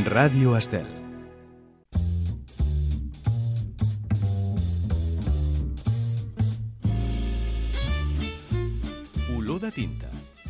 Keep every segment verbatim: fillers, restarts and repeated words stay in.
Ràdio Estel. Olor de tinta.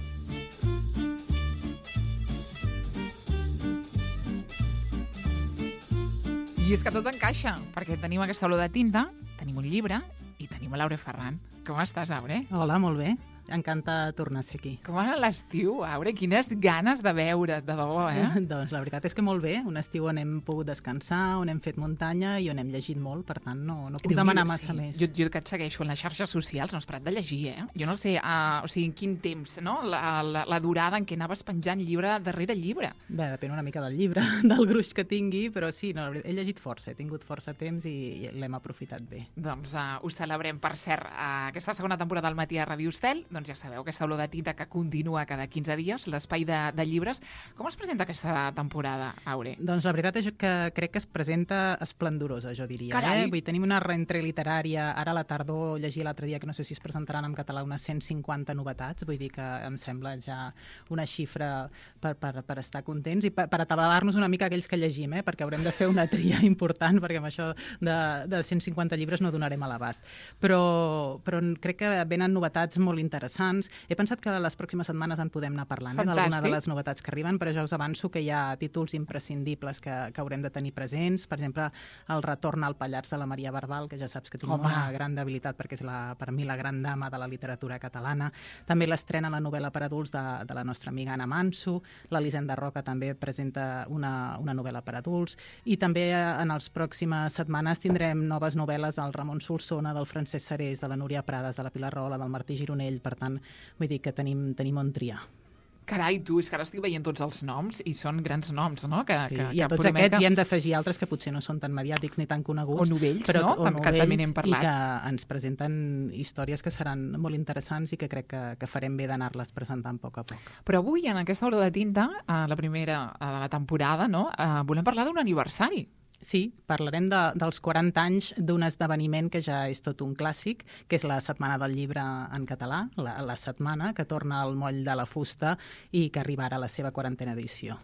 I és que tot encaixa, perquè tenim aquesta olor de tinta, tenim un llibre i tenim l'Aure Ferran. Com estàs, Aure? Hola, molt bé. Encanta tornar a ser aquí. Com va l'estiu, Aure? Quines ganes de veure't, de debò, eh? Doncs la veritat és que molt bé. Un estiu on hem pogut descansar, on hem fet muntanya i on hem llegit molt, per tant no, no puc Déu demanar meu, massa sí. més. Jo, jo que et segueixo en les xarxes socials, no has parat de llegir, eh? Jo no sé, uh, o sigui, en quin temps, no? La, la, la durada en què anaves penjant llibre darrere llibre. Bé, depèn una mica del llibre, del gruix que tingui, però sí, no, he llegit força, he tingut força temps i, i l'hem aprofitat bé. Doncs uh, ho celebrem. Per cert, uh, aquesta segona temporada del Matí a Ràdio Estel, doncs ja sabeu, aquesta olor de tinta que continua cada quinze dies, l'espai de, de llibres. Com es presenta aquesta temporada, Aure? Doncs la veritat és que crec que es presenta esplendorosa, jo diria. Carai! Eh? Vull dir, tenim una rentrée literària, ara a la tardor llegia l'altre dia que no sé si es presentaran en català unes cent cinquanta novetats, vull dir que em sembla ja una xifra per, per, per estar contents i per, per atabalar-nos una mica aquells que llegim, eh? Perquè haurem de fer una tria important, perquè amb això de, de cent cinquanta llibres no donarem a l'abast. Però, però crec que venen novetats molt interessants. He pensat que les pròximes setmanes en podem anar parlant, eh, d'alguna de les novetats que arriben, però ja us avanço que hi ha títols imprescindibles que, que haurem de tenir presents. Per exemple, el retorn al Pallars de la Maria Barbal, que ja saps que tinc Home. una gran debilitat perquè és la, per mi la gran dama de la literatura catalana. També l'estrena la novel·la per adults de, de la nostra amiga Anna Manso. L'Elisenda Roca també presenta una, una novel·la per adults. I també en les pròximes setmanes tindrem noves novel·les del Ramon Solsona, del Francesc Serés, de la Núria Prades, de la Pilar Rahola, del Martí Gironell. Per tant, vull dir que tenim, tenim on triar. Carai, tu, és que ara estic veient tots els noms i són grans noms, no? Que, Sí, que, i a que tots promet aquests que... hi hem d'afegir altres que potser no són tan mediàtics ni tan coneguts. O novells, però, no? O Que novells, també n'hem parlat. i que ens presenten històries que seran molt interessants i que crec que, que farem bé d'anar-les presentant a poc a poc. Però avui, en aquesta olor de tinta, a la primera de la temporada, no? Eh, volem parlar d'un aniversari. Sí, parlarem de, dels quaranta anys d'un esdeveniment que ja és tot un clàssic, que és la Setmana del Llibre en català, la, la setmana que torna al moll de la fusta i que arribarà a la seva quarantena edició.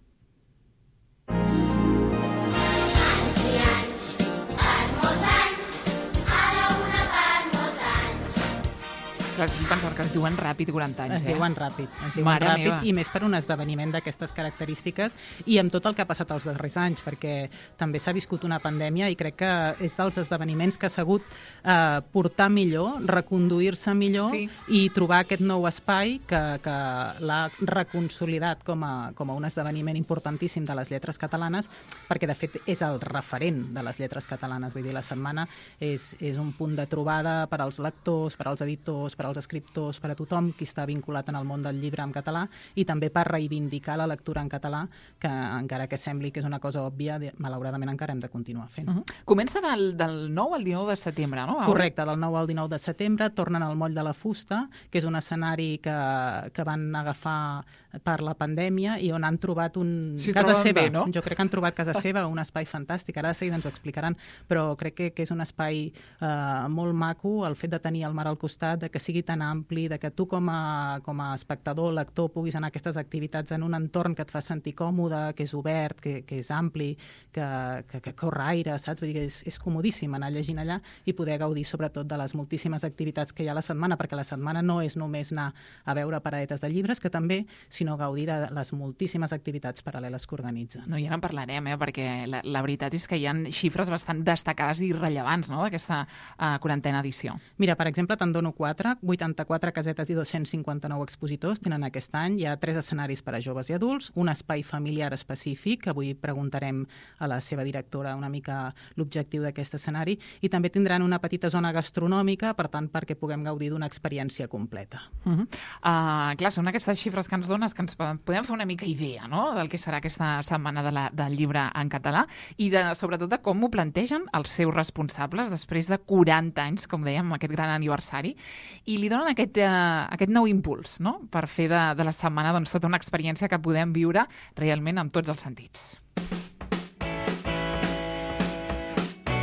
Clar, estic pensant que es diuen ràpid quaranta anys, Es eh? diuen ràpid, es diuen Mare ràpid meva. i més per un esdeveniment d'aquestes característiques i amb tot el que ha passat els darrers anys, perquè també s'ha viscut una pandèmia i crec que és dels esdeveniments que ha sabut eh, portar millor, reconduir-se millor Sí. i trobar aquest nou espai que, que l'ha reconsolidat com a, com a un esdeveniment importantíssim de les lletres catalanes, perquè de fet és el referent de les lletres catalanes. Vull dir, la setmana és, és un punt de trobada per als lectors, per als editors, per als escriptors, per a tothom qui està vinculat en el món del llibre en català i també per reivindicar la lectura en català, que encara que sembli que és una cosa òbvia, malauradament encara hem de continuar fent. Uh -huh. Comença del, del nou al dinou de setembre, no? Aure? Correcte, del nou al dinou de setembre tornen al moll de la fusta, que és un escenari que, que van agafar per la pandèmia i on han trobat un... S'hi casa troben seva. bé, no? Jo crec que han trobat casa seva, un espai fantàstic. Ara de seguida ens ho explicaran, però crec que, que és un espai eh, molt maco, el fet de tenir el mar al costat, de que sigui tan ampli, de que tu com a, com a espectador, lector, puguis anar a aquestes activitats en un entorn que et fa sentir còmode, que és obert, que, que és ampli, que, que, que corre aire, saps? Vull dir que és, és comodíssim anar llegint allà i poder gaudir sobretot de les moltíssimes activitats que hi ha a la setmana, perquè la setmana no és només anar a veure paradetes de llibres, que també, sinó gaudir de les moltíssimes activitats paral·leles que organitza. No, i ara en parlarem, eh? Perquè la, la veritat és que hi ha xifres bastant destacades i rellevants, no?, d'aquesta uh, quarantena edició. Mira, per exemple, te'n dono quatre, vuitanta-quatre casetes i dos-cents cinquanta-nou expositors tenen aquest any. Hi ha tres escenaris per a joves i adults, un espai familiar específic, avui preguntarem a la seva directora una mica l'objectiu d'aquest escenari, i també tindran una petita zona gastronòmica, per tant, perquè puguem gaudir d'una experiència completa. Uh -huh. uh, clar, són aquestes xifres que ens dones que ens podem fer una mica idea, no?, del que serà aquesta setmana de la, del llibre en català i de, sobretot de com ho plantegen els seus responsables després de quaranta anys, com dèiem, aquest gran aniversari, i li donen aquest, uh, aquest nou impuls, no?, per fer de, de la setmana doncs, tota una experiència que podem viure realment amb tots els sentits.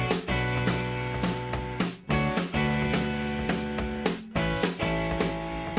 A mi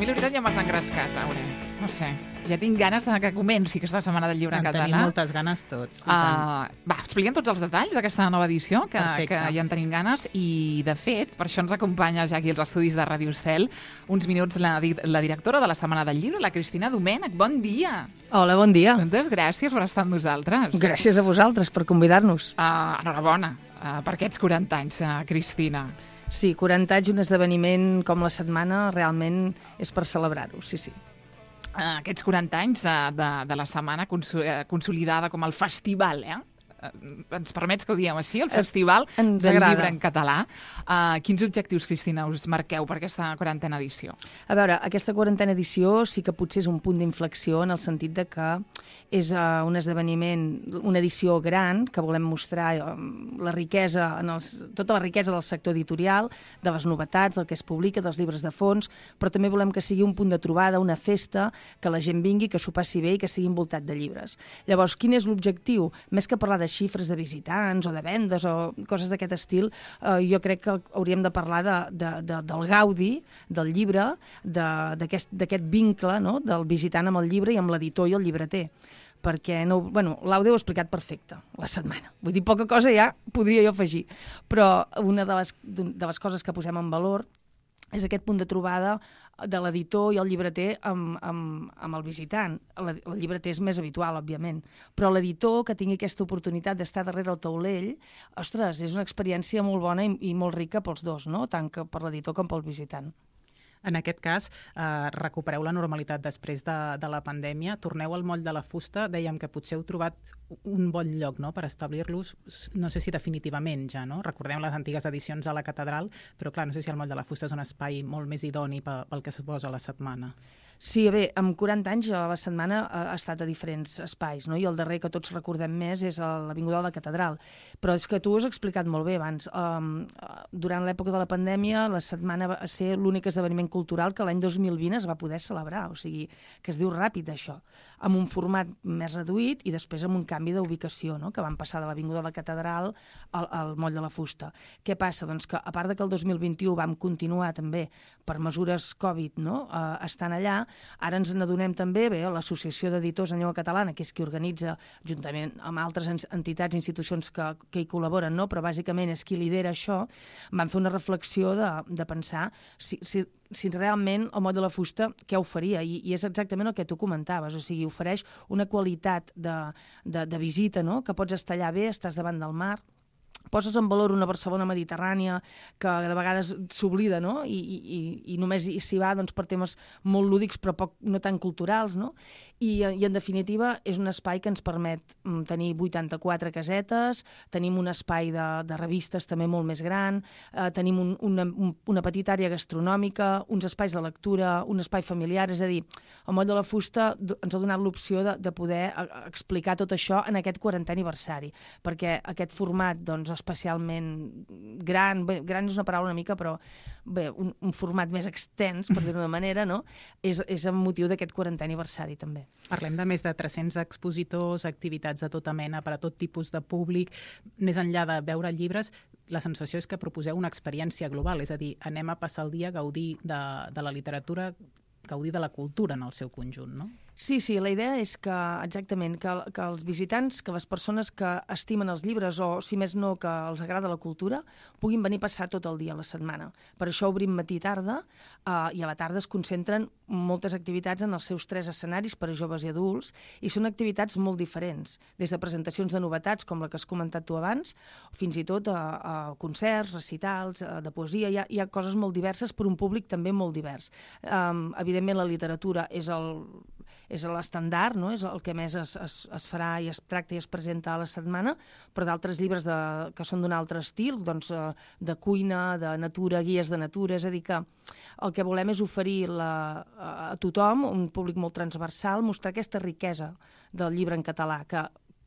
la veritat ja m'has engrescat, Aure. No sé, ja tinc ganes de que comenci aquesta setmana del llibre en, en català. Tenim moltes ganes tots. Uh, va, expliquem tots els detalls d'aquesta nova edició, que, que ja en tenim ganes, i de fet, per això ens acompanya ja aquí als estudis de Ràdio Estel uns minuts la, la directora de la Setmana del Llibre, la Cristina Domènech. Bon dia! Hola, bon dia. Moltes gràcies per estar amb nosaltres. Gràcies a vosaltres per convidar-nos. Uh, enhorabona uh, per aquests quaranta anys, uh, Cristina. Sí, quaranta anys, un esdeveniment com la setmana, realment és per celebrar-ho, sí, sí. Uh, aquests quaranta anys uh, de, de la setmana conso uh, consolidada com el festival, eh? Uh, ens permets que ho diguem així, el festival ens del agrada. llibre en català. Uh, quins objectius, Cristina, us marqueu per aquesta quarantena edició? A veure, aquesta quarantena edició sí que potser és un punt d'inflexió en el sentit de que és uh, un esdeveniment, una edició gran, que volem mostrar uh, la riquesa, en els, tota la riquesa del sector editorial, de les novetats, del que es publica, dels llibres de fons, però també volem que sigui un punt de trobada, una festa, que la gent vingui, que s'ho passi bé i que sigui envoltat de llibres. Llavors, quin és l'objectiu? Més que parlar de xifres de visitants o de vendes o coses d'aquest estil, eh, jo crec que hauríem de parlar de, de, de, del gaudi del llibre, d'aquest vincle, no?, del visitant amb el llibre i amb l'editor i el llibreter. Perquè, no, bueno, l'Aude ho ha explicat perfecte, la setmana. Vull dir, poca cosa ja podria jo afegir. Però una de les, de les coses que posem en valor és aquest punt de trobada de l'editor i el llibreter amb, amb, amb el visitant. El, el llibreter és més habitual, òbviament, però l'editor que tingui aquesta oportunitat d'estar darrere el taulell, ostres, és una experiència molt bona i, i molt rica pels dos, no?, tant que per l'editor com pel visitant. En aquest cas, eh, recupereu la normalitat després de, de la pandèmia, torneu al moll de la fusta, dèiem que potser heu trobat un bon lloc, no?, per establir-los, no sé si definitivament ja, no? Recordem les antigues edicions a la catedral, però clar, no sé si el moll de la fusta és un espai molt més idoni pel, pel que suposa la setmana. Sí, bé, amb quaranta anys la setmana ha estat a diferents espais, no? I el darrer que tots recordem més és l'Avinguda de la Catedral. Però és que tu ho has explicat molt bé abans. Um, durant l'època de la pandèmia, la setmana va ser l'únic esdeveniment cultural que l'any dos mil vint es va poder celebrar. O sigui, que es diu ràpid, això. Amb un format més reduït i després amb un canvi d'ubicació, no?, que van passar de l'Avinguda de la Catedral al, al Moll de la Fusta. Què passa? Doncs que, a part de que el dos mil vint-i-u vam continuar també per mesures Covid, no?, uh, estant allà, ara ens n'adonem també, bé, l'Associació d'Editors en Llengua Catalana, que és qui organitza, juntament amb altres entitats i institucions que, que hi col·laboren, no?, però bàsicament és qui lidera això, van fer una reflexió de, de pensar si, si, si realment el Moll de la Fusta què oferia, I, i és exactament el que tu comentaves, o sigui, ofereix una qualitat de, de, de visita, no?, que pots estar allà bé, estàs davant del mar, poses en valor una Barcelona mediterrània que de vegades s'oblida, no?, i, i, i només s'hi va, doncs, per temes molt lúdics però poc, no tan culturals, no? I, i en definitiva és un espai que ens permet tenir vuitanta-quatre casetes, tenim un espai de, de revistes també molt més gran, eh, tenim un, una, una petita àrea gastronòmica, uns espais de lectura, un espai familiar, és a dir, el Moll de la Fusta ens ha donat l'opció de, de poder explicar tot això en aquest quarantè aniversari, perquè aquest format, doncs, especialment gran, bé, gran és una paraula una mica, però bé, un, un format més extens, per dir-ho d'una manera, no?, és, és amb motiu d'aquest quarantè aniversari també. Parlem de més de tres-cents expositors, activitats de tota mena per a tot tipus de públic. Més enllà de veure llibres, la sensació és que proposeu una experiència global, és a dir, anem a passar el dia a gaudir de, de la literatura, gaudir de la cultura en el seu conjunt, no? Sí, sí, la idea és que, exactament, que, que els visitants, que les persones que estimen els llibres o, si més no, que els agrada la cultura, puguin venir a passar tot el dia a la setmana. Per això obrim matí i tarda, eh, i a la tarda es concentren moltes activitats en els seus tres escenaris per a joves i adults, i són activitats molt diferents, des de presentacions de novetats, com la que has comentat tu abans, fins i tot a, a concerts, recitals, a, de poesia, hi ha, hi ha coses molt diverses per un públic també molt divers. Um, evidentment, la literatura és el... és l'estandard, no?, és el que més es, es, es farà i es tracta i es presenta a la setmana, però d'altres llibres de, que són d'un altre estil, doncs, de cuina, de natura, guies de natura, és a dir que el que volem és oferir la, a tothom, un públic molt transversal, mostrar aquesta riquesa del llibre en català, que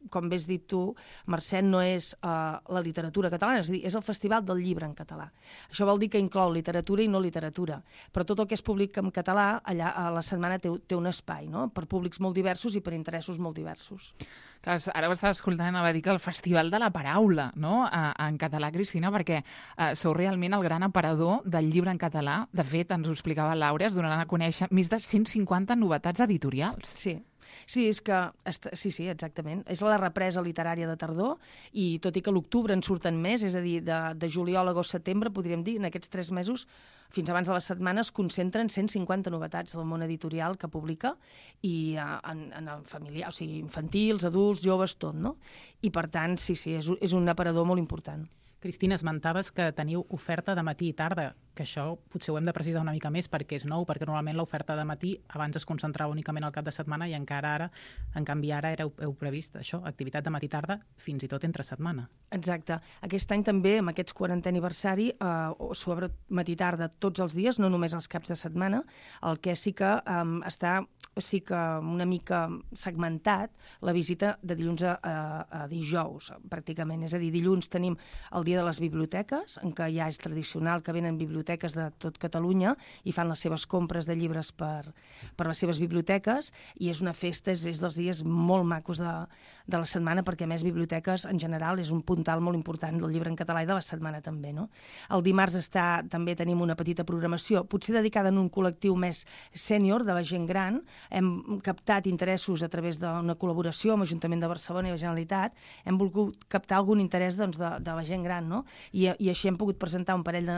com bé has dit tu, Mercè, no és uh, la literatura catalana, és a dir, és el Festival del Llibre en català. Això vol dir que inclou literatura i no literatura, però tot el que és públic en català, allà a la setmana té, té un espai, no?, per públics molt diversos i per interessos molt diversos. Clar, ara ho estava escoltant, anava a dir que el Festival de la Paraula, no?, en català, Cristina, perquè eh, sou realment el gran aparador del llibre en català. De fet, ens ho explicava Laura, es donaran a conèixer més de cent cinquanta novetats editorials. Sí. Sí, és que, sí, sí, exactament. És la represa literària de tardor i tot i que a l'octubre en surten més, és a dir, de, de juliol, agost, setembre, podríem dir, en aquests tres mesos, fins abans de la setmana, es concentren cent cinquanta novetats del món editorial que publica i en, en el familiar, o sigui, infantils, adults, joves, tot, no? I per tant, sí, sí, és, és un aparador molt important. Cristina, esmentaves que teniu oferta de matí i tarda, que això potser ho hem de precisar una mica més perquè és nou, perquè normalment l'oferta de matí abans es concentrava únicament al cap de setmana i encara ara, en canvi ara heu, heu previst això, activitat de matí i tarda fins i tot entre setmana. Exacte. Aquest any també, amb aquests quarantè aniversari, eh, s'obre matí i tarda tots els dies, no només els caps de setmana, el que sí que eh, està sí que una mica segmentat la visita de dilluns a, a, a dijous, pràcticament. És a dir, dilluns tenim el dia de les biblioteques, en què ja és tradicional que venen biblioteques de tot Catalunya i fan les seves compres de llibres per, per les seves biblioteques, i és una festa, és, és dels dies molt macos de, de la setmana, perquè a més biblioteques en general és un puntal molt important del llibre en català i de la setmana també, no? El dimarts està, també tenim una petita programació, potser dedicada a un col·lectiu més sènior, de la gent gran. Hem captat interessos a través d'una col·laboració amb l'Ajuntament de Barcelona i la Generalitat, hem volgut captar algun interès doncs, de, de la gent gran, no? I, i així hem pogut presentar un parell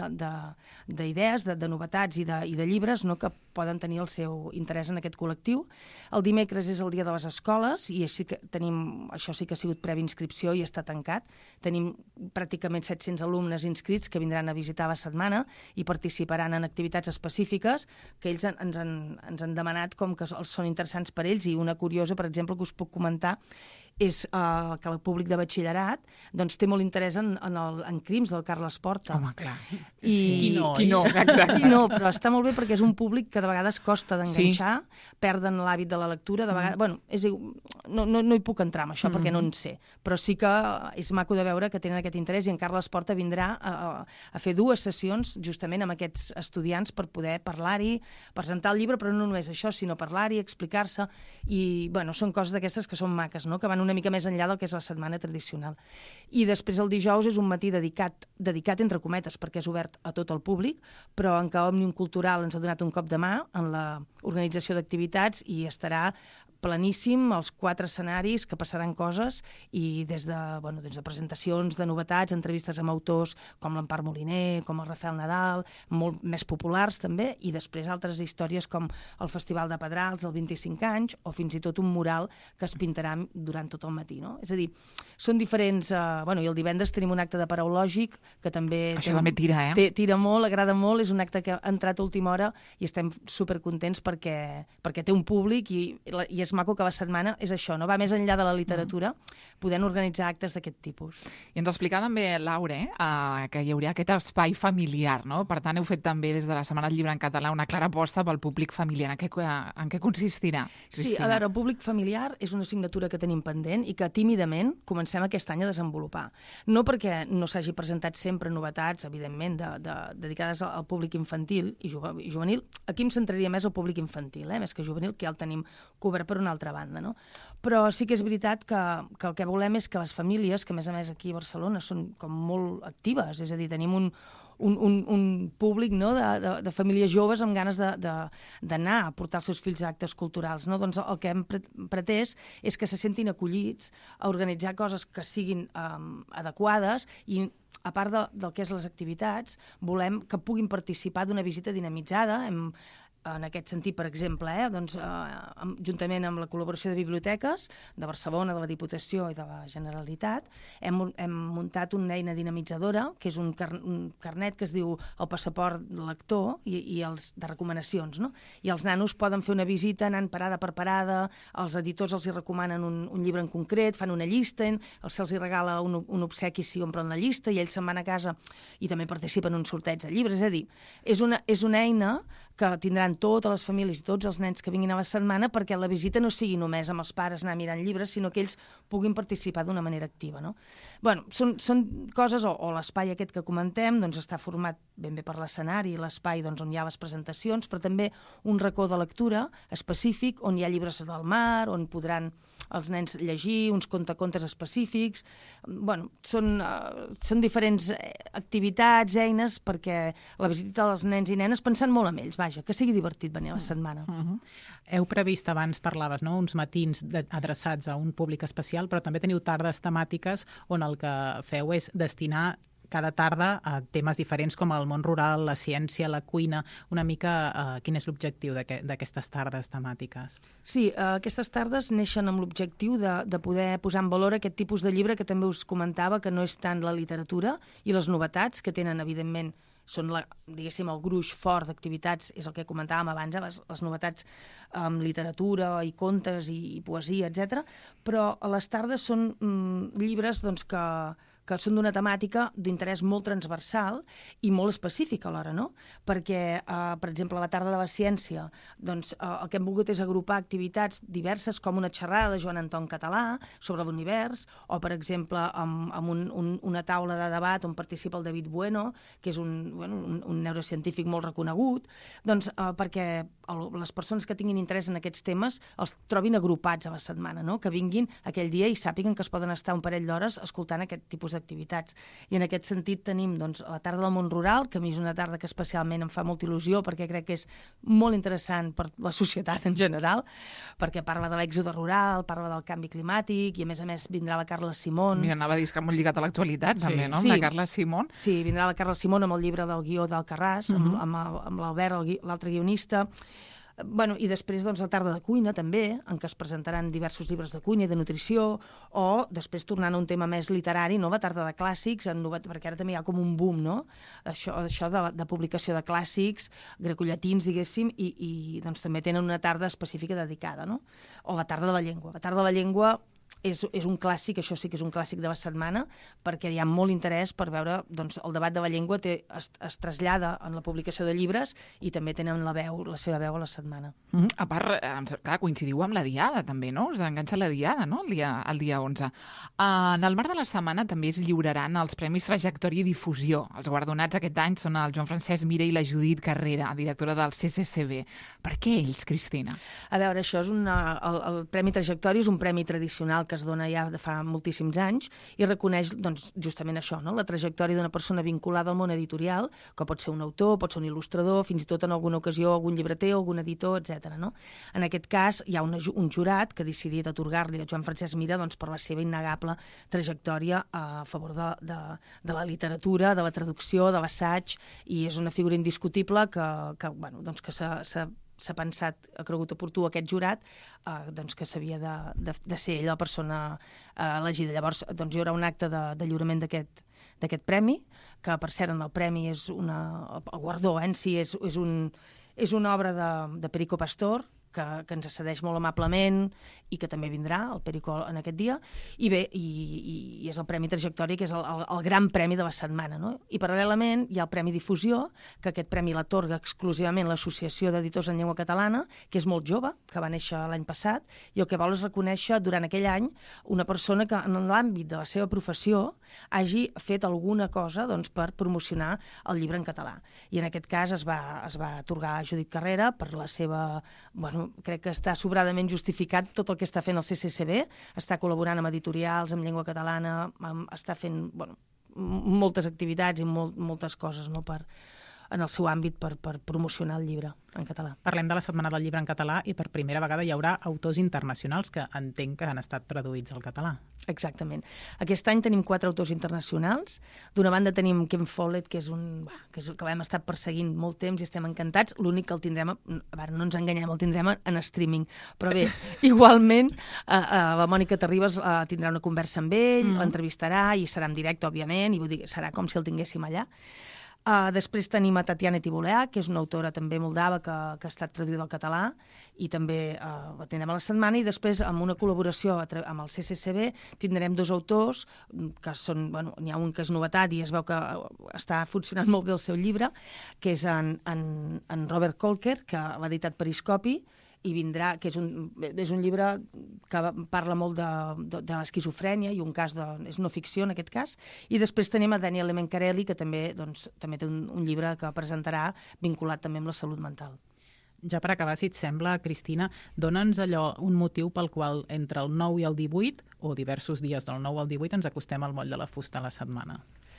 d'idees, de, de, de, de novetats i de, i de llibres, no?, que poden tenir el seu interès en aquest col·lectiu. El dimecres és el dia de les escoles i així que tenim, això sí que ha sigut previ inscripció i està tancat. Tenim pràcticament set-cents alumnes inscrits que vindran a visitar la setmana i participaran en activitats específiques que ells ens han, ens han demanat com que són interessants per ells, i una curiosa, per exemple, que us puc comentar, és uh, que el públic de batxillerat doncs, té molt interès en, en, el, en Crims del Carles Porta. Home, clar. I... Qui no, qui no, exacte. Qui no, però està molt bé perquè és un públic que de vegades costa d'enganxar, sí. Perden l'hàbit de la lectura, de vegades... Mm. Bueno, és, no, no, no hi puc entrar amb això mm. perquè no en sé, però sí que és maco de veure que tenen aquest interès, i en Carles Porta vindrà a, a fer dues sessions justament amb aquests estudiants per poder parlar-hi, presentar el llibre, però no només això, sinó parlar-hi, explicar-se, i bueno, són coses d'aquestes que són maques, no?, que van una mica més enllà del que és la setmana tradicional. I després el dijous és un matí dedicat, dedicat entre cometes, perquè és obert a tot el públic, però en què Òmnium Cultural ens ha donat un cop de mà en l'organització d'activitats i estarà planíssim, els quatre escenaris, que passaran coses, i des de, bueno, des de presentacions de novetats, entrevistes amb autors com l'Empar Moliner, com el Rafael Nadal, molt més populars també, i després altres històries com el Festival de Pedrals del vint-i-cinc anys, o fins i tot un mural que es pintarà durant tot el matí, no? És a dir, són diferents... Eh, bueno, i el divendres tenim un acte de paraulògic, que també... Això té, també tira, eh? Té, tira molt, agrada molt, és un acte que ha entrat a última hora i estem supercontents perquè, perquè té un públic i, i és maco que la setmana és això, no? Va més enllà de la literatura, podent organitzar actes d'aquest tipus. I ens explicava també, Laura, eh, que hi hauria aquest espai familiar, no? Per tant, heu fet també des de la Setmana del Llibre en Català una clara aposta pel públic familiar. En què, en què consistirà, Cristina? Sí, a veure, el públic familiar és una assignatura que tenim pendent i que tímidament comencem aquest any a desenvolupar. No perquè no s'hagi presentat sempre novetats, evidentment, de, de, dedicades al públic infantil i juvenil. Aquí em centraria més al públic infantil, eh? Més que juvenil, que ja el tenim cobert per una altra banda, no? Però sí que és veritat que, que el que volem és que les famílies, que a més a més aquí a Barcelona són com molt actives, és a dir, tenim un, un, un, un públic, no?, de, de, de famílies joves amb ganes d'anar a portar els seus fills a actes culturals, no? Doncs el que hem pretès és que se sentin acollits a organitzar coses que siguin um, adequades, i a part de, del que és les activitats, volem que puguin participar d'una visita dinamitzada. Hem En aquest sentit, per exemple, eh, doncs, eh, juntament amb la col·laboració de biblioteques de Barcelona, de la Diputació i de la Generalitat, hem, hem muntat una eina dinamitzadora, que és un, car un carnet que es diu el passaport lector i, i els de recomanacions, no? I els nanos poden fer una visita anant parada per parada, els editors els hi recomanen un, un llibre en concret, fan una llista, se'ls hi regala un, un obsequi si omplen la llista, i ells se'n van a casa i també participen en un sorteig de llibres. És a dir, és una, és una eina que tindran totes les famílies i tots els nens que vinguin a la setmana, perquè la visita no sigui només amb els pares anar mirant llibres, sinó que ells puguin participar d'una manera activa, no? Bueno, són, són coses, o, o l'espai aquest que comentem, doncs està format ben bé per l'escenari, l'espai doncs, on hi ha les presentacions, però també un racó de lectura específic, on hi ha llibres del mar, on podran els nens llegir, uns contacontes específics. Bueno, són, uh, són diferents activitats, eines, perquè la visita dels nens i nenes pensant molt en ells, vaja, que sigui divertit venir a la setmana. Uh -huh. Heu previst, abans parlaves, no?, uns matins de, adreçats a un públic especial, però també teniu tardes temàtiques on el que feu és destinar cada tarda a temes diferents com el món rural, la ciència, la cuina. Una mica uh, quin és l'objectiu d'aquestes tardes temàtiques? Sí, uh, aquestes tardes neixen amb l'objectiu de, de poder posar en valor aquest tipus de llibre que també us comentava, que no és tant la literatura i les novetats, que tenen, evidentment, són, la, diguéssim, el gruix fort d'activitats, és el que comentàvem abans, eh, les, les novetats amb literatura i contes i, i poesia, etcètera. Però a les tardes són mm, llibres doncs, que que són d'una temàtica d'interès molt transversal i molt específica alhora, no? Perquè, eh, per exemple, a la tarda de la ciència, doncs, eh, el que hem volgut és agrupar activitats diverses, com una xerrada de Joan Anton Català sobre l'univers, o, per exemple, amb, amb un, un, una taula de debat on participa el David Bueno, que és un, bueno, un, un neurocientífic molt reconegut, doncs, eh, perquè el, les persones que tinguin interès en aquests temes els trobin agrupats a la setmana, no? Que vinguin aquell dia i sàpiguen que es poden estar un parell d'hores escoltant aquest tipus d'activitats. I en aquest sentit tenim doncs, la tarda del món rural, que a mi és una tarda que especialment em fa molta il·lusió perquè crec que és molt interessant per la societat en general, perquè parla de l'èxode rural, parla del canvi climàtic i a més a més vindrà la Carla Simón. Mira, anava a dir que molt lligat a l'actualitat, sí. també, no? Amb sí. la Carla Simón. Sí, vindrà la Carla Simón amb el llibre del guió d'Alcarràs, uh -huh. amb, amb, amb l'Albert, l'altre guionista. Bueno, i després doncs, la tarda de cuina també, en què es presentaran diversos llibres de cuina i de nutrició, o després tornant a un tema més literari, no? La tarda de clàssics, en novet... perquè ara també hi ha com un boom, no? Això, això de, de publicació de clàssics, grecollatins, diguéssim, i, i doncs, també tenen una tarda específica dedicada, no? O la tarda de la llengua. La tarda de la llengua és, és un clàssic, això sí que és un clàssic de la setmana, perquè hi ha molt interès per veure, doncs, el debat de la llengua té, es, es trasllada en la publicació de llibres i també tenen la veu, la seva veu a la setmana. Mm -hmm. A part, clar, coincidiu amb la diada també, no? Us enganxa la diada, no?, el dia, el dia onze. Uh, en el marc de la setmana també es lliuraran els Premis Trajectòria i Difusió. Els guardonats aquest any són el Joan Francesc Mira i la Judit Carrera, directora del C C C B. Per què ells, Cristina? A veure, això és una, el, el Premi Trajectòria és un premi tradicional que es dona ja de fa moltíssims anys i reconeix doncs, justament això, no? La trajectòria d'una persona vinculada al món editorial, que pot ser un autor, pot ser un il·lustrador, fins i tot en alguna ocasió algun llibreter, algun editor, etcètera. No? En aquest cas hi ha una, un jurat que ha decidit atorgar-li a Joan Francesc Mira doncs, per la seva innegable trajectòria a favor de, de, de la literatura, de la traducció, de l'assaig, i és una figura indiscutible que, que, bueno, doncs que s'ha s'ha pensat, ha cregut oportú aquest jurat, eh, doncs que s'havia de, de, de ser ell la persona eh, elegida. Llavors, doncs, hi haurà un acte de, de lliurament d'aquest d'aquest premi, que per cert en el premi és una... el guardó eh, en si és, és, un, és una obra de, de Perico Pastor, que, que ens cedeix molt amablement i que també vindrà, el Perico, en aquest dia. I bé, i, i és el Premi Trajectòria, que és el, el, el gran premi de la setmana, no? I paral·lelament hi ha el Premi Difusió, que aquest premi l'atorga exclusivament l'Associació d'Editors en Llengua Catalana, que és molt jove, que va néixer l'any passat, i el que vol és reconèixer durant aquell any una persona que en l'àmbit de la seva professió hagi fet alguna cosa doncs, per promocionar el llibre en català. I en aquest cas es va, es va atorgar a Judit Carrera per la seva... Bueno, crec que està sobradament justificat tot el que està fent el C C C B, està col·laborant amb editorials, amb llengua catalana, amb, està fent bueno, moltes activitats i molt, moltes coses no, per, en el seu àmbit per, per promocionar el llibre en català. Parlem de la Setmana del Llibre en català i per primera vegada hi haurà autors internacionals que entenc que han estat traduïts al català. Exactament. Aquest any tenim quatre autors internacionals. D'una banda tenim Ken Follett, que és un que, és, que vam estar perseguint molt temps i estem encantats. L'únic que el tindrem, a veure, no ens enganyem, el tindrem en streaming. Però bé, igualment, eh, eh, la Mònica Terribas eh, tindrà una conversa amb ell, mm. l'entrevistarà i serà en directe, òbviament, i vull dir, serà com si el tinguéssim allà. Uh, després tenim a Tatiana Tiboleac, que és una autora també moldava que, que ha estat traduïda al català, i també uh, la tindrem a la setmana, i després amb una col·laboració amb el C C C B tindrem dos autors, que són, bueno, n'hi ha un que és novetat i es veu que està funcionant molt bé el seu llibre, que és en, en, en Robert Kolker, que l'ha editat Periscopi, i vindrà, que és un, és un llibre que parla molt de, de, de l'esquizofrènia i un cas de, és no ficció en aquest cas, i després tenim a Daniel Lemencarelli, que també, doncs, també té un, un llibre que presentarà vinculat també amb la salut mental. Ja per acabar, si et sembla, Cristina, dona'ns allò un motiu pel qual entre el nou i el divuit, o diversos dies del nou al divuit, ens acostem al moll de la fusta a la setmana.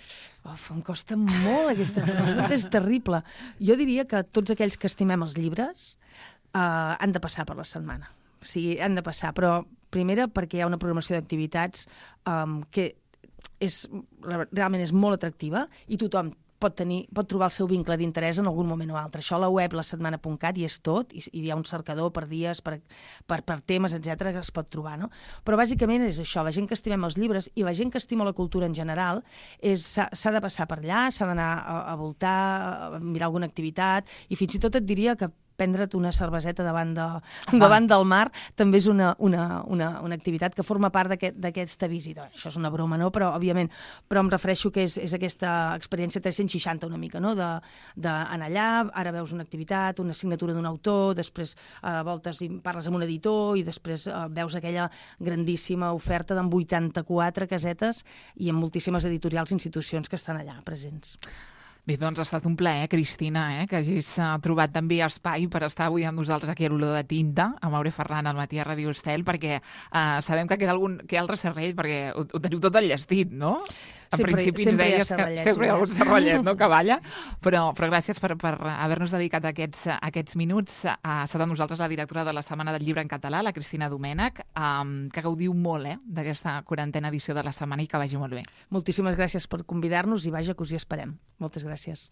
Uf, em costa molt aquesta pregunta, és terrible. Jo diria que tots aquells que estimem els llibres Uh, han de passar per la setmana. O sigui, han de passar, però primera perquè hi ha una programació d'activitats um, que és, realment és molt atractiva i tothom pot, tenir, pot trobar el seu vincle d'interès en algun moment o altre. Això a la web, la setmana punt cat, hi és tot, i, i hi ha un cercador per dies, per, per, per temes, etcètera, que es pot trobar, no? Però bàsicament és això, la gent que estimem els llibres i la gent que estima la cultura en general s'ha de passar per allà, s'ha d'anar a, a voltar, a mirar alguna activitat, i fins i tot et diria que prendre't una cerveseta davant, de, davant del mar també és una, una, una, una activitat que forma part d'aquesta aquest, visita. Això és una broma, no? Però, òbviament, però em refereixo que és, és aquesta experiència tres-cents seixanta una mica, no? D'anar allà, ara veus una activitat, una signatura d'un autor, després a voltes parles amb un editor i després eh, veus aquella grandíssima oferta d'en vuitanta-quatre casetes i amb moltíssimes editorials i institucions que estan allà presents. Bé, doncs ha estat un plaer, Cristina, eh, que hagis uh, trobat també espai per estar avui amb nosaltres aquí a l'Olor de Tinta, amb Aure Ferran al matí a Ràdio Estel, perquè uh, sabem que queda algun que altre serrell, perquè ho, ho teniu tot enllestit, no? En sempre, principi ens deies que sempre hi ha algun serrellet, no?, que balla, però, però gràcies per, per haver-nos dedicat aquests, aquests minuts. Ha estat amb nosaltres la directora de la Setmana del Llibre en Català, la Cristina Domènech, um, que gaudiu molt eh, d'aquesta quarantena edició de la setmana i que vagi molt bé. Moltíssimes gràcies per convidar-nos i vaja que us hi esperem. Moltes gràcies.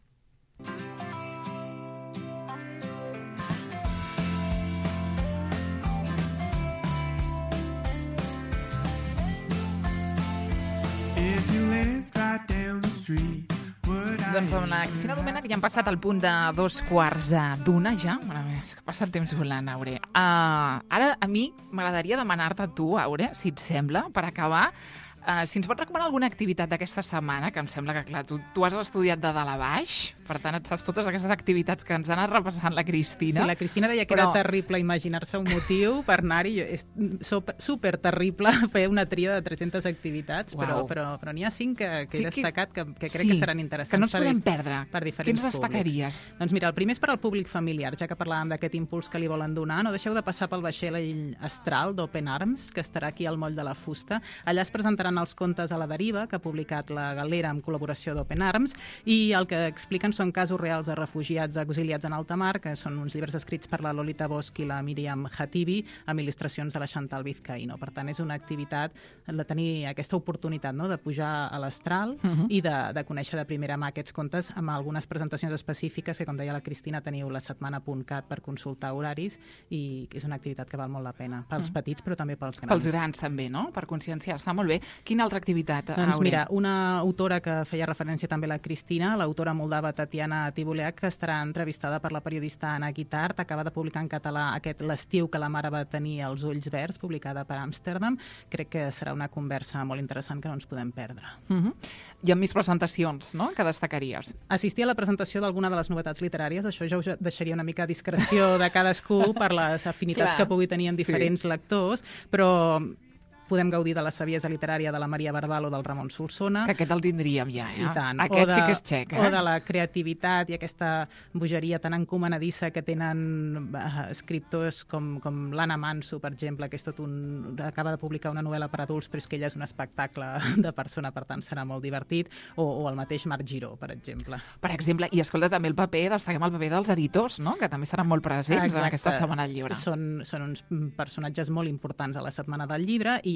Doncs amb la Cristina Domènech ja hem passat al punt de dos quarts d'una ja. Bueno, és que passa el temps volant, Aure. Uh, ara a mi m'agradaria demanar-te a tu, Aure, si et sembla, per acabar, uh, si ens pots recomanar alguna activitat d'aquesta setmana, que em sembla que, clar, tu, tu has estudiat de dalt a baix, per tant, et saps totes aquestes activitats que ens ha anat repassant la Cristina. Sí, la Cristina deia que però... era terrible imaginar-se un motiu per anar-hi. És super terrible fer una tria de tres-centes activitats, wow. però, però, però n'hi ha cinc que, que he destacat que, que crec sí, que seran interessants. Que no ens podem per, perdre. Per diferents Què ens destacaries? Públics. Doncs mira, el primer és per al públic familiar, ja que parlàvem d'aquest impuls que li volen donar. No deixeu de passar pel vaixell astral d'Open Arms, que estarà aquí al Moll de la Fusta. Allà es presentaran els contes a la deriva, que ha publicat la Galera amb col·laboració d'Open Arms, i el que expliquen són casos reals de refugiats exiliats en alta mar, que són uns llibres escrits per la Lolita Bosch i la Míriam Hatibi, amb il·lustracions de la Chantal Vizcaíno. Per tant, és una activitat de tenir aquesta oportunitat, no?, de pujar a l'astral uh -huh. i de, de conèixer de primera mà aquests contes amb algunes presentacions específiques que, com deia la Cristina, teniu la setmana punt cat per consultar horaris, i és una activitat que val molt la pena pels uh -huh. petits, però també pels grans. Pels grans també, no?, per conscienciar. Està molt bé. Quina altra activitat, doncs, Aure? Mira, una autora que feia referència també a la Cristina, l'autora moldava Tatiana Tiboleac, que estarà entrevistada per la periodista Anna Guitart, acaba de publicar en català aquest L'estiu que la mare va tenir els ulls verds, publicada per Amsterdam. Crec que serà una conversa molt interessant que no ens podem perdre. Uh -huh. I amb més presentacions, no?, que destacaries? Assistir a la presentació d'alguna de les novetats literàries, això ja us deixaria una mica a discreció de cadascú per les afinitats que pugui tenir amb diferents sí. lectors, però podem gaudir de la saviesa literària de la Maria Barbal o del Ramon Solsona. Que aquest el tindríem ja, eh? I tant. Aquest de, sí que és xec, eh? O de la creativitat i aquesta bogeria tan encomanadissa que tenen uh, escriptors com, com l'Anna Manso, per exemple, que és tot un... acaba de publicar una novel·la per adults, però és que ella és un espectacle de persona, per tant serà molt divertit, o, o el mateix Marc Giró, per exemple. Per exemple, i escolta, també el paper, destaquem el paper dels editors, no?, que també seran molt presents Exacte. En aquesta Setmana del Llibre. Són, són uns personatges molt importants a la Setmana del Llibre, i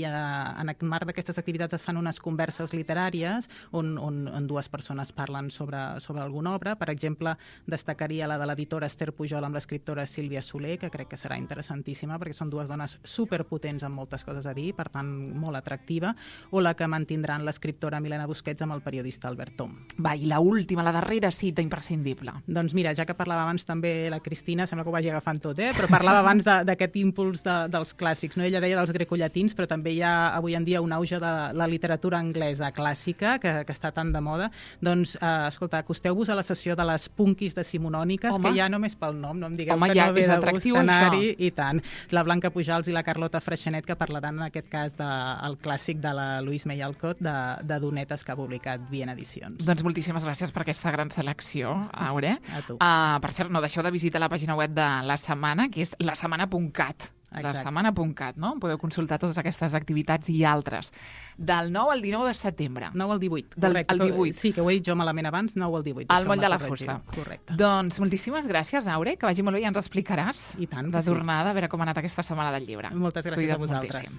i uh, en el marc d'aquestes activitats es fan unes converses literàries on, on, on dues persones parlen sobre, sobre alguna obra. Per exemple, destacaria la de l'editora Esther Pujol amb l'escriptora Sílvia Soler, que crec que serà interessantíssima perquè són dues dones superpotents amb moltes coses a dir, per tant, molt atractiva, o la que mantindran l'escriptora Milena Busquets amb el periodista Albert Tom. Va, i la última, la darrera cita imprescindible. Doncs mira, ja que parlava abans també la Cristina, sembla que ho vagi agafant tot, eh? Però parlava abans d'aquest impuls de, dels clàssics, no? Ella deia dels grecollatins, però també hi ha avui en dia un auge de la literatura anglesa clàssica, que, que està tan de moda. Doncs, eh, escolta, acosteu-vos a la sessió de les punquis decimonòniques, Home. que ja només pel nom, no em digueu Home, que ja no ve és de atractiu, gust anar-hi, això. i tant. La Blanca Pujals i la Carlota Freixenet, que parlaran en aquest cas del clàssic de la Louise May Alcott, de, de donetes que ha publicat Viena Edicions. Doncs moltíssimes gràcies per aquesta gran selecció, Aure. A tu. Uh, per cert, no deixeu de visitar la pàgina web de La Setmana, que és la setmana punt cat. La setmana punt cat, no? Podeu consultar totes aquestes activitats i altres. Del nou al dinou de setembre. nou al divuit, Del, correcte. el divuit. Sí, que ho he dit jo malament abans, nou al divuit. Al Això moll m'ha de la corregit. fusta. Correcte. Doncs moltíssimes gràcies, Aure, que vagi molt bé i ens explicaràs I tant que de sí. tornada a veure com ha anat aquesta setmana del llibre. Moltes gràcies Cuida't a vosaltres. moltíssim.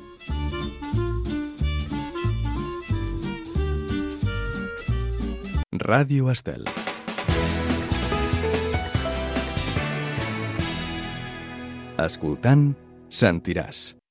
Ràdio Estel. Escoltant, sentiràs.